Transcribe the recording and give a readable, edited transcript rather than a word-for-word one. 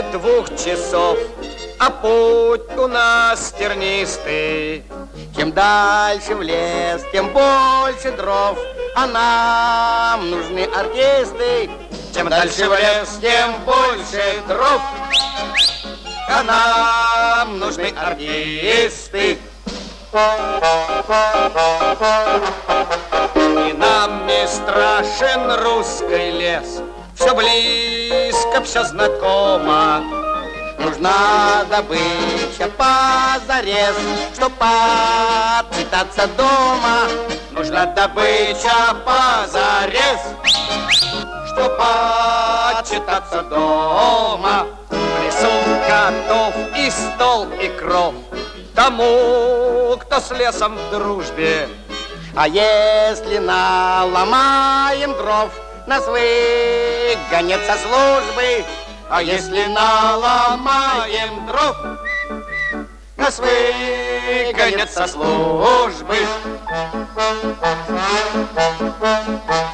2 часов, а путь у нас тернистый. Чем дальше в лес, тем больше дров, а нам нужны артисты. Чем дальше в лес, тем больше дров, а нам нужны артисты. И нам не страшен русский лес, все близко, все знакомо. Нужна добыча позарез, чтоб отчитаться дома. Нужна добыча позарез, чтоб отчитаться дома. В лесу готов и стол, и кров тому, кто с лесом в дружбе. А если наломаем дров, нас выгонят со службы. А если наломаем дров, нас выгонят со службы.